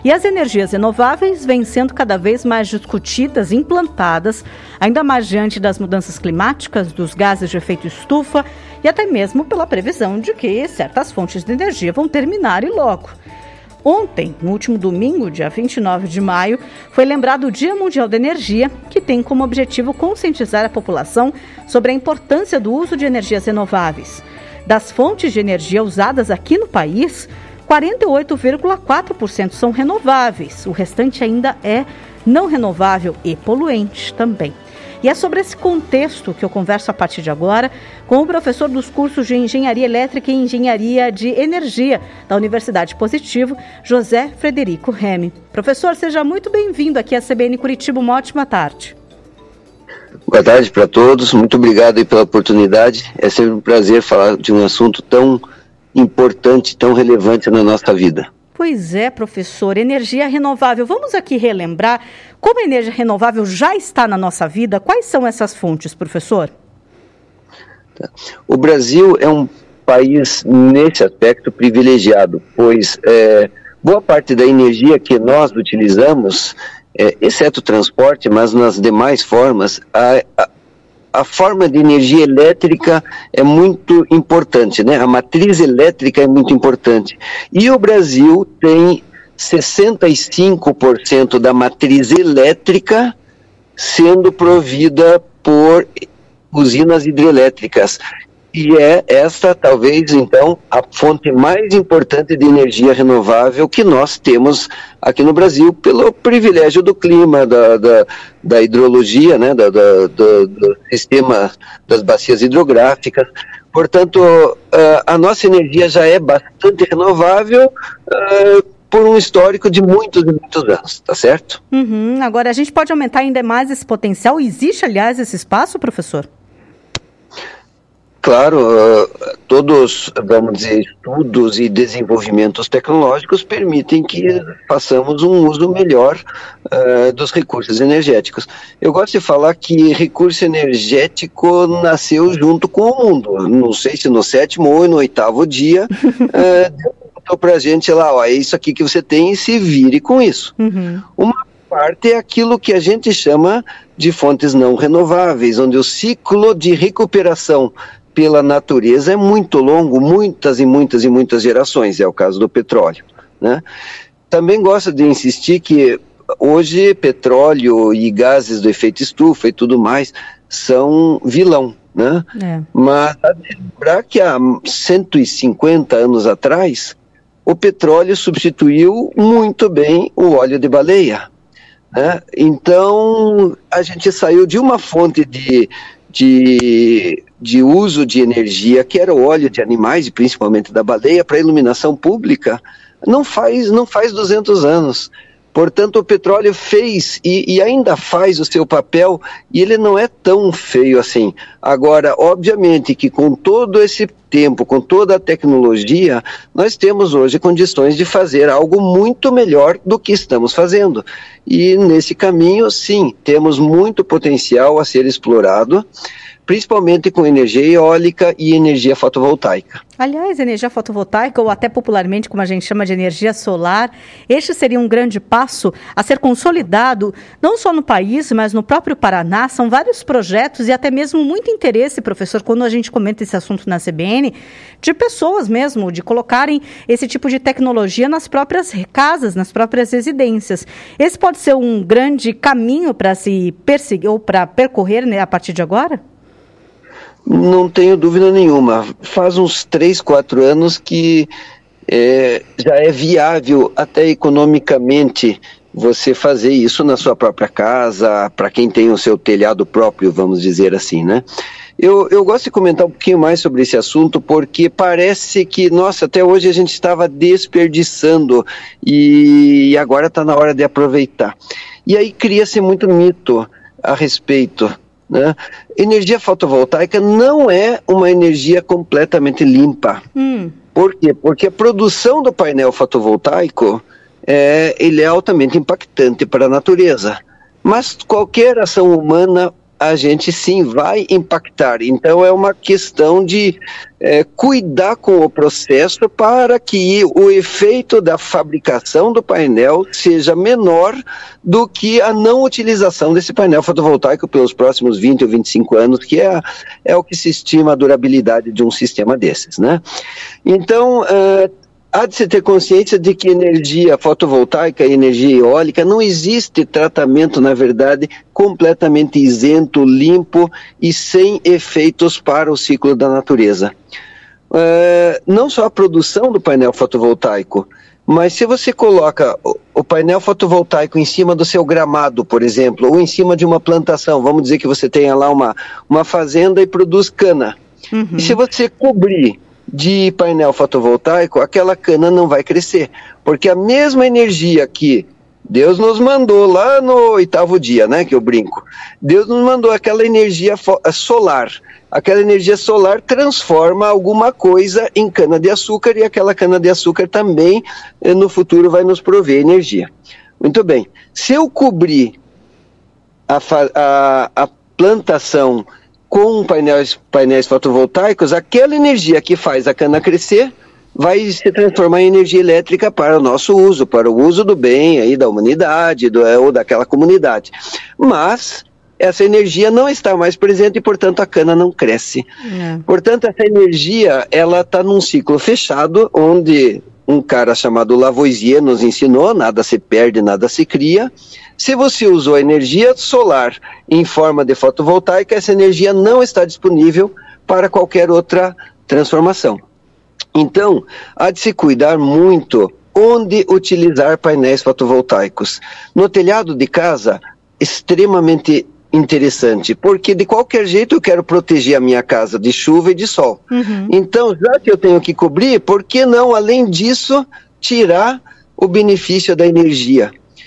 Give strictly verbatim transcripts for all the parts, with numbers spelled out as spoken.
E as energias renováveis vêm sendo cada vez mais discutidas, implantadas, ainda mais diante das mudanças climáticas, dos gases de efeito estufa e até mesmo pela previsão de que certas fontes de energia vão terminar e logo. Ontem, no último domingo, dia vinte e nove de maio, foi lembrado o Dia Mundial da Energia, que tem como objetivo conscientizar a população sobre a importância do uso de energias renováveis. Das fontes de energia usadas aqui no país, quarenta e oito vírgula quatro por cento são renováveis. O restante ainda é não renovável e poluente também. E é sobre esse contexto que eu converso a partir de agora com o professor dos cursos de Engenharia Elétrica e Engenharia de Energia da Universidade Positivo, José Frederico Remy. Professor, seja muito bem-vindo aqui à C B N Curitiba. Uma ótima tarde. Boa tarde para todos. Muito obrigado aí pela oportunidade. É sempre um prazer falar de um assunto tão importante, tão relevante na nossa vida. Pois é, professor, energia renovável. Vamos aqui relembrar como a energia renovável já está na nossa vida. Quais são essas fontes, professor? O Brasil é um país, nesse aspecto, privilegiado, pois é, boa parte da energia que nós utilizamos, é, exceto o transporte, mas nas demais formas, a, a A forma de energia elétrica é muito importante, né? A matriz elétrica é muito importante. E o Brasil tem sessenta e cinco por cento da matriz elétrica sendo provida por usinas hidrelétricas. E é essa, talvez, então, a fonte mais importante de energia renovável que nós temos aqui no Brasil, pelo privilégio do clima, da, da, da hidrologia, né, da, da, do, do sistema das bacias hidrográficas. Portanto, a nossa energia já é bastante renovável uh, por um histórico de muitos e muitos anos, tá certo? Uhum. Agora, a gente pode aumentar ainda mais esse potencial? Existe, aliás, esse espaço, professor? Claro, uh, todos, vamos dizer, estudos e desenvolvimentos tecnológicos permitem que façamos um uso melhor uh, dos recursos energéticos. Eu gosto de falar que recurso energético nasceu junto com o mundo. Não sei se no sétimo ou no oitavo dia, uh, deu para a gente lá, ó, é isso aqui que você tem e se vire com isso. Uhum. Uma parte é aquilo que a gente chama de fontes não renováveis, onde o ciclo de recuperação pela natureza é muito longo, muitas e muitas e muitas gerações, é o caso do petróleo, né? Também gosto de insistir que hoje petróleo e gases do efeito estufa e tudo mais são vilão, né? É. Mas lembrar que há cento e cinquenta anos atrás, o petróleo substituiu muito bem o óleo de baleia, né? Então, a gente saiu de uma fonte de, de, de uso de energia, que era o óleo de animais, e principalmente da baleia, para iluminação pública, não faz, não faz duzentos anos. Portanto, o petróleo fez e, e ainda faz o seu papel, e ele não é tão feio assim. Agora, obviamente que com todo esse tempo, com toda a tecnologia, nós temos hoje condições de fazer algo muito melhor do que estamos fazendo. E nesse caminho, sim, temos muito potencial a ser explorado, principalmente com energia eólica e energia fotovoltaica. Aliás, energia fotovoltaica, ou até popularmente como a gente chama de energia solar, este seria um grande passo a ser consolidado, não só no país, mas no próprio Paraná. São vários projetos e até mesmo muito interesse, professor, quando a gente comenta esse assunto na C B N, de pessoas mesmo, de colocarem esse tipo de tecnologia nas próprias casas, nas próprias residências. Esse pode ser um grande caminho para se perseguir ou para percorrer, né, a partir de agora? Não tenho dúvida nenhuma. Faz uns três, quatro anos que é, já é viável até economicamente você fazer isso na sua própria casa, para quem tem o seu telhado próprio, vamos dizer assim, né? Eu, eu gosto de comentar um pouquinho mais sobre esse assunto, porque parece que, nossa, até hoje a gente estava desperdiçando e agora está na hora de aproveitar. E aí cria-se muito mito a respeito, né? Energia fotovoltaica não é uma energia completamente limpa. Hum. Por quê? Porque a produção do painel fotovoltaico é, ele é altamente impactante para a natureza. Mas qualquer ação humana a gente sim vai impactar. Então é uma questão de é, cuidar com o processo para que o efeito da fabricação do painel seja menor do que a não utilização desse painel fotovoltaico pelos próximos vinte ou vinte e cinco anos, que é, é o que se estima a durabilidade de um sistema desses, né? Então, é, há de se ter consciência de que energia fotovoltaica e energia eólica não existe tratamento, na verdade, completamente isento, limpo e sem efeitos para o ciclo da natureza. Uh, não só a produção do painel fotovoltaico, mas se você coloca o, o painel fotovoltaico em cima do seu gramado, por exemplo, ou em cima de uma plantação, vamos dizer que você tenha lá uma, uma fazenda e produz cana. Uhum. E se você cobrir de painel fotovoltaico, aquela cana não vai crescer, porque a mesma energia que Deus nos mandou lá no oitavo dia, né, que eu brinco, Deus nos mandou aquela energia solar, aquela energia solar transforma alguma coisa em cana-de-açúcar e aquela cana-de-açúcar também no futuro vai nos prover energia. Muito bem, se eu cobrir a, a, a plantação com painéis, painéis fotovoltaicos, aquela energia que faz a cana crescer vai se transformar em energia elétrica para o nosso uso, para o uso do bem aí da humanidade do, ou daquela comunidade. Mas essa energia não está mais presente e, portanto, a cana não cresce. É. Portanto, essa energia ela está num ciclo fechado, onde um cara chamado Lavoisier nos ensinou, nada se perde, nada se cria. Se você usou energia solar em forma de fotovoltaica, essa energia não está disponível para qualquer outra transformação. Então, há de se cuidar muito onde utilizar painéis fotovoltaicos. No telhado de casa, extremamente interessante, porque de qualquer jeito eu quero proteger a minha casa de chuva e de sol. Uhum. Então, já que eu tenho que cobrir, por que não, além disso, tirar o benefício da energia?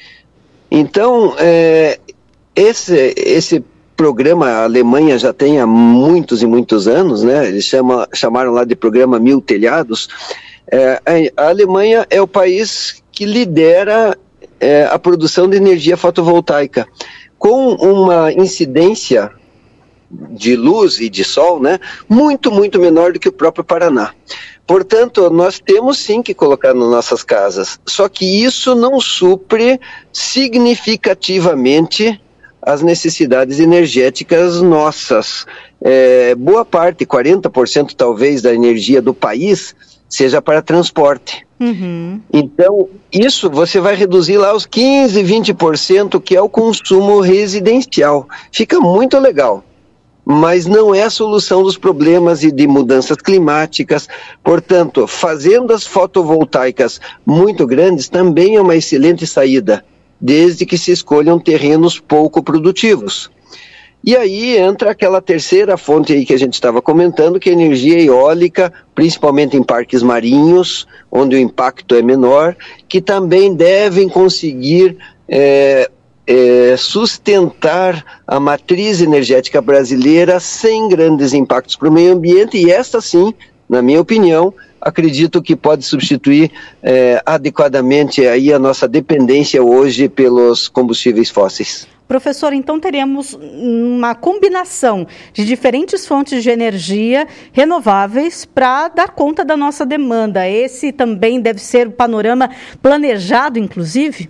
Então, é, esse, esse programa a Alemanha já tem há muitos e muitos anos, né? Eles chama, chamaram lá de programa Mil Telhados. É, a Alemanha é o país que lidera é, a produção de energia fotovoltaica, com uma incidência de luz e de sol, né, muito, muito menor do que o próprio Paraná. Portanto, nós temos sim que colocar nas nossas casas, só que isso não supre significativamente as necessidades energéticas nossas. É, boa parte, quarenta por cento talvez da energia do país seja para transporte. Uhum. Então, isso você vai reduzir lá os quinze, vinte por cento que é o consumo residencial. Fica muito legal, mas não é a solução dos problemas e de mudanças climáticas. Portanto, fazendas fotovoltaicas muito grandes também é uma excelente saída, desde que se escolham terrenos pouco produtivos. E aí entra aquela terceira fonte aí que a gente estava comentando, que é a energia eólica, principalmente em parques marinhos, onde o impacto é menor, que também devem conseguir é, é, sustentar a matriz energética brasileira sem grandes impactos para o meio ambiente, e essa sim, na minha opinião, acredito que pode substituir é, adequadamente aí a nossa dependência hoje pelos combustíveis fósseis. Professor, então teremos uma combinação de diferentes fontes de energia renováveis para dar conta da nossa demanda. Esse também deve ser o panorama planejado, inclusive?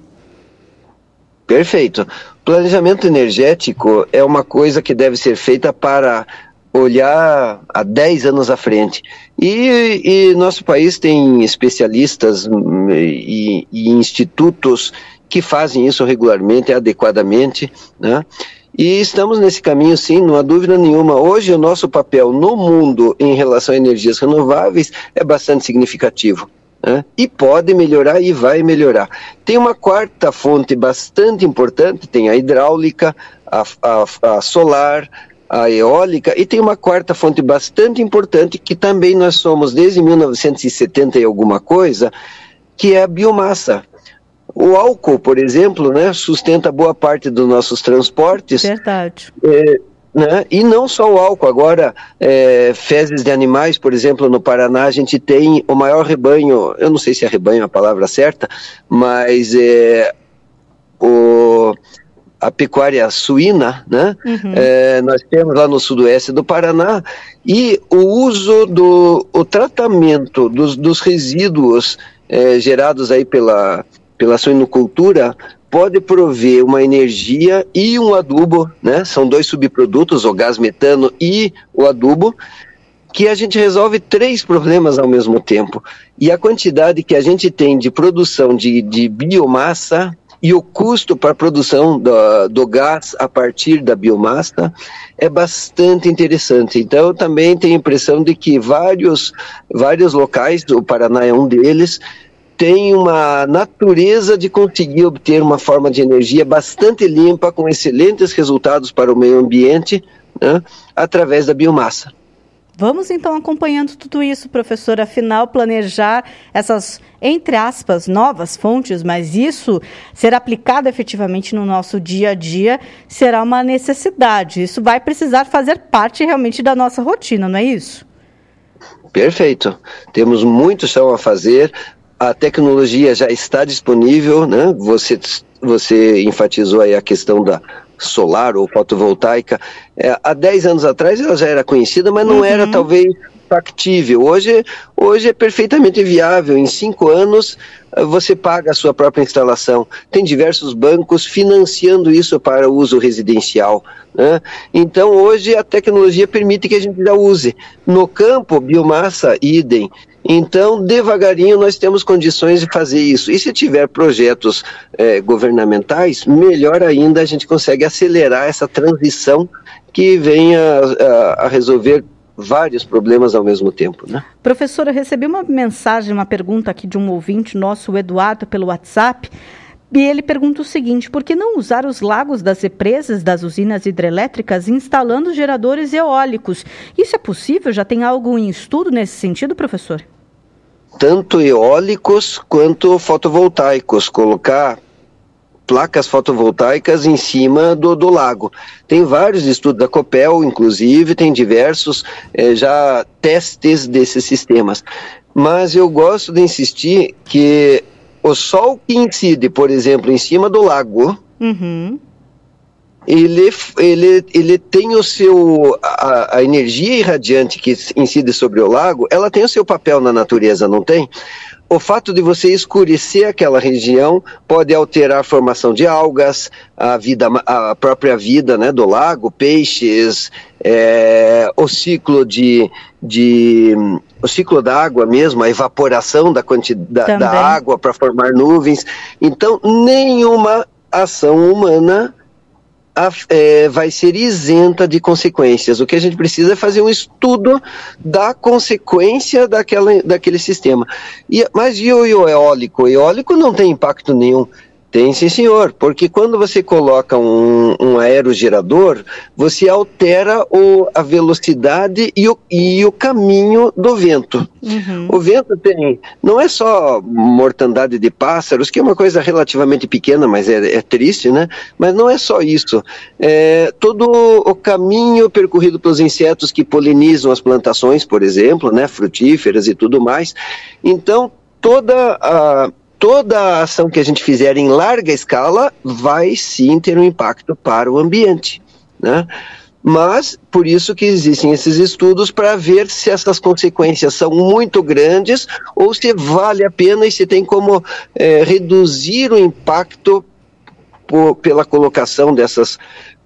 Perfeito. Planejamento energético é uma coisa que deve ser feita para olhar há dez anos à frente. E, e nosso país tem especialistas e, e institutos que fazem isso regularmente, adequadamente, né? E estamos nesse caminho sim, não há dúvida nenhuma. Hoje o nosso papel no mundo em relação a energias renováveis é bastante significativo, né? E pode melhorar e vai melhorar. Tem uma quarta fonte bastante importante, tem a hidráulica, a, a, a solar, a eólica, e tem uma quarta fonte bastante importante que também nós somos desde mil novecentos e setenta e alguma coisa, que é a biomassa. O álcool, por exemplo, né, sustenta boa parte dos nossos transportes. Verdade. É, né, e não só o álcool, agora é, fezes de animais, por exemplo, no Paraná a gente tem o maior rebanho, eu não sei se é rebanho a palavra certa, mas é, o, a pecuária suína, né? Uhum. É, nós temos lá no sudoeste do Paraná, e o uso do o tratamento dos, dos resíduos é, gerados aí pela, pela suinocultura pode prover uma energia e um adubo, né? São dois subprodutos, o gás metano e o adubo, que a gente resolve três problemas ao mesmo tempo. E a quantidade que a gente tem de produção de, de biomassa e o custo para a produção do, do gás a partir da biomassa é bastante interessante. Então, eu também tenho a impressão de que vários, vários locais, o Paraná é um deles, tem uma natureza de conseguir obter uma forma de energia bastante limpa, com excelentes resultados para o meio ambiente, né, através da biomassa. Vamos então acompanhando tudo isso, professor, afinal planejar essas, entre aspas, novas fontes, mas isso ser aplicado efetivamente no nosso dia a dia será uma necessidade. Isso vai precisar fazer parte realmente da nossa rotina, não é isso? Perfeito. Temos muito chão a fazer, a tecnologia já está disponível, né? Você, você enfatizou aí a questão da solar ou fotovoltaica. É, há dez anos atrás ela já era conhecida, mas não uhum. era talvez factível. Hoje, hoje é perfeitamente viável. Em cinco anos você paga a sua própria instalação. Tem diversos bancos financiando isso para uso residencial, né? Então hoje a tecnologia permite que a gente já use. No campo, biomassa, idem. Então, devagarinho, nós temos condições de fazer isso. E se tiver projetos eh, governamentais, melhor ainda, a gente consegue acelerar essa transição que venha a, a resolver vários problemas ao mesmo tempo, né? Professora, eu recebi uma mensagem, uma pergunta aqui de um ouvinte nosso, o Eduardo, pelo WhatsApp, e ele pergunta o seguinte: por que não usar os lagos das represas das usinas hidrelétricas instalando geradores eólicos? Isso é possível? Já tem algo em estudo nesse sentido, professor? Tanto eólicos quanto fotovoltaicos, colocar placas fotovoltaicas em cima do, do lago. Tem vários estudos da Copel, inclusive, tem diversos eh, já testes desses sistemas. Mas eu gosto de insistir que o sol que incide, por exemplo, em cima do lago, uhum. Ele, ele, ele tem o seu, a, a energia irradiante que incide sobre o lago, ela tem o seu papel na natureza, não tem? O fato de você escurecer aquela região pode alterar a formação de algas, a, vida, a própria vida, né, do lago, peixes, é, o ciclo de, de o ciclo da água mesmo, a evaporação da, quantidade, da água para formar nuvens. Então, nenhuma ação humana A, é, vai ser isenta de consequências. O que a gente precisa é fazer um estudo da consequência daquela, daquele sistema. E, mas e o eólico? O eólico não tem impacto nenhum. Tem, sim, senhor, porque quando você coloca um, um aerogerador, você altera o, a velocidade e o, e o caminho do vento. Uhum. O vento tem, não é só mortandade de pássaros, que é uma coisa relativamente pequena, mas é, é triste, né? Mas não é só isso. É, todo o caminho percorrido pelos insetos que polinizam as plantações, por exemplo, né, frutíferas e tudo mais. Então, toda a... Toda a ação que a gente fizer em larga escala vai sim ter um impacto para o ambiente, né? Mas, por isso que existem esses estudos para ver se essas consequências são muito grandes ou se vale a pena e se tem como é, reduzir o impacto por, pela colocação dessas,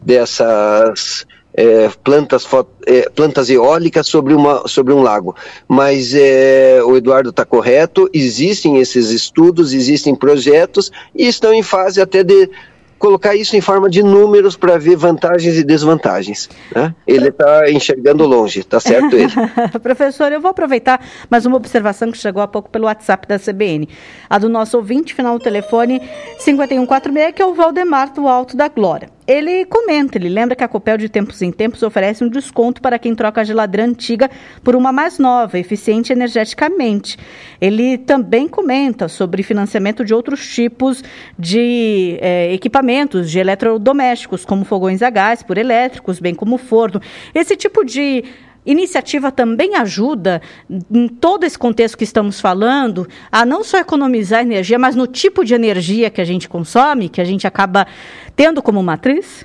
dessas é, plantas, é, plantas eólicas sobre, uma, sobre um lago. Mas é, o Eduardo está correto, existem esses estudos, existem projetos e estão em fase até de colocar isso em forma de números para ver vantagens e desvantagens, né? Ele está enxergando longe, tá certo ele. Professor, eu vou aproveitar mais uma observação que chegou há pouco pelo WhatsApp da C B N. A do nosso ouvinte, final do telefone cinquenta e um quarenta e seis, que é o Valdemar do Alto da Glória. Ele comenta, ele lembra que a Copel de tempos em tempos oferece um desconto para quem troca a geladeira antiga por uma mais nova, eficiente energeticamente. Ele também comenta sobre financiamento de outros tipos de é, equipamentos de eletrodomésticos, como fogões a gás por elétricos, bem como forno. Esse tipo de iniciativa também ajuda, em todo esse contexto que estamos falando, a não só economizar energia, mas no tipo de energia que a gente consome, que a gente acaba tendo como matriz?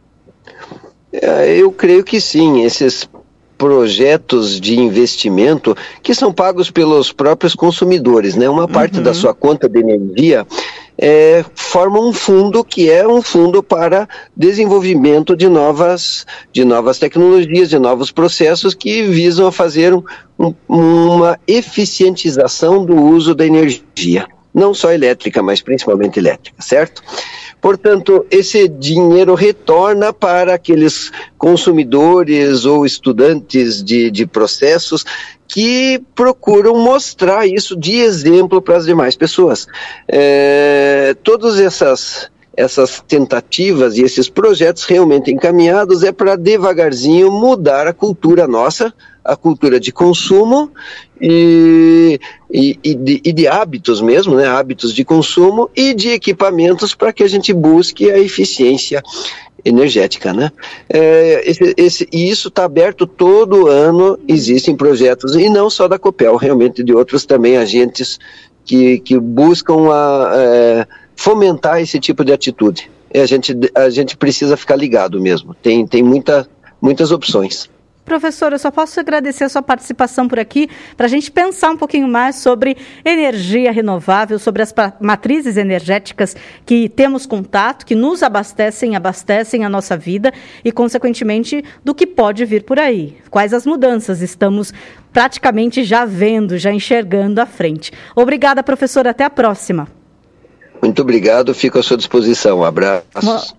Eu creio que sim. Esses projetos de investimento que são pagos pelos próprios consumidores, né? Uma parte uhum. da sua conta de energia é, forma um fundo que é um fundo para desenvolvimento de novas, de novas tecnologias, de novos processos que visam a fazer um, um, uma eficientização do uso da energia, não só elétrica, mas principalmente elétrica, certo? Portanto, esse dinheiro retorna para aqueles consumidores ou estudantes de, de processos que procuram mostrar isso de exemplo para as demais pessoas. É, todas essas, essas tentativas e esses projetos realmente encaminhados é para devagarzinho mudar a cultura nossa, a cultura de consumo e, e, e, de, e de hábitos mesmo, né? Hábitos de consumo e de equipamentos para que a gente busque a eficiência energética, né? É, esse, esse, e isso está aberto todo ano, existem projetos, e não só da Copel, realmente de outros também agentes que, que buscam a, é, fomentar esse tipo de atitude. E a gente, a gente precisa ficar ligado mesmo, tem, tem muita, muitas opções. Professor, eu só posso agradecer a sua participação por aqui para a gente pensar um pouquinho mais sobre energia renovável, sobre as matrizes energéticas que temos contato, que nos abastecem, abastecem a nossa vida e, consequentemente, do que pode vir por aí. Quais as mudanças estamos praticamente já vendo, já enxergando à frente. Obrigada, professor. Até a próxima. Muito obrigado. Fico à sua disposição. Um abraço.